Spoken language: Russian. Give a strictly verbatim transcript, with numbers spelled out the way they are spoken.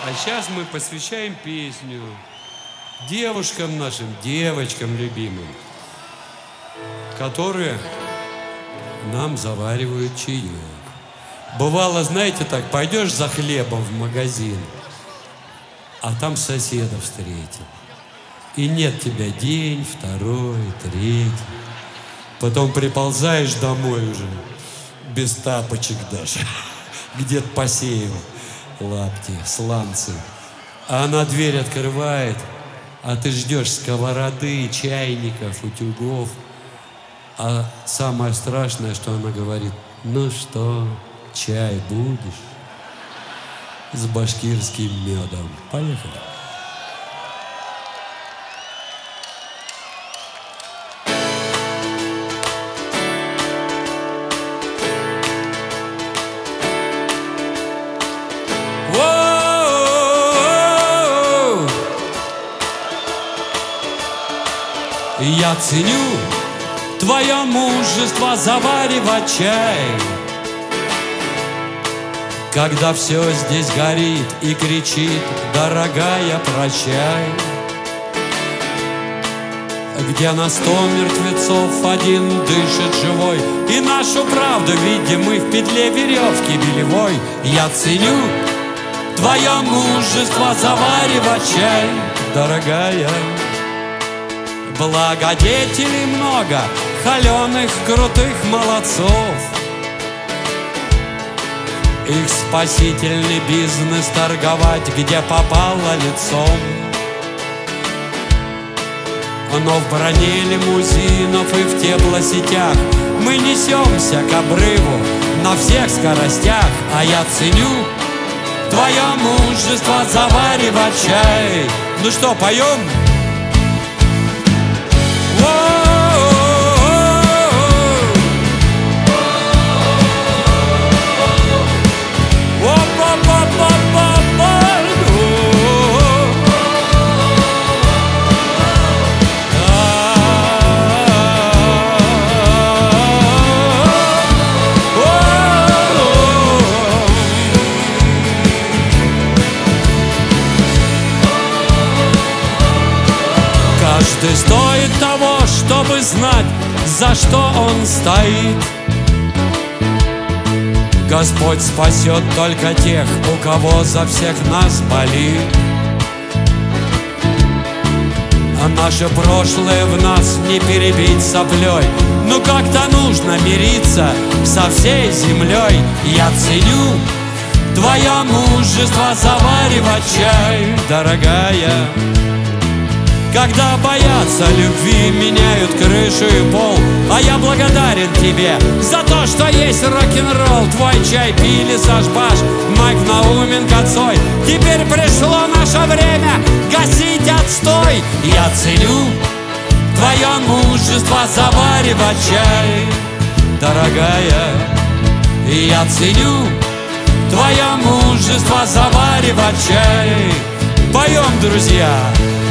А сейчас мы посвящаем песню девушкам нашим, девочкам любимым, которые нам заваривают чаек. Бывало, знаете, так, пойдешь за хлебом в магазин, а там соседа встретил. И нет тебя день, второй, третий. Потом приползаешь домой уже, без тапочек даже, где-то посеял лапти, сланцы. А она дверь открывает, а ты ждешь сковороды, чайников, утюгов. А самое страшное, что она говорит: ну что, чай будешь? С башкирским медом. Поехали. Я ценю твое мужество заваривать чай, когда все здесь горит и кричит: дорогая, прощай. Где на сто мертвецов один дышит живой, и нашу правду видим мы в петле веревки белевой. Я ценю твое мужество заваривать чай, дорогая. Благодетелей много, холеных, крутых молодцов. Их спасительный бизнес торговать, где попало лицом. Но в броне лимузинов и в теплосетях мы несемся к обрыву на всех скоростях. А я ценю твое мужество заваривать чай. Ну что, поем? Каждый стоит того, чтобы знать, за что он стоит. Господь спасет только тех, у кого за всех нас болит. А наше прошлое в нас не перебить соплей. Ну как-то нужно мириться со всей землей. Я ценю твое мужество заваривать чай, дорогая. Когда боятся любви, меняют крышу и пол. А я благодарен тебе за то, что есть рок-н-ролл. Твой чай пили Саш Баш, Майк Науменко, Цой. Теперь пришло наше время гасить отстой. Я ценю твое мужество заваривать чай, дорогая. Я ценю твое мужество заваривать чай. Поем, друзья!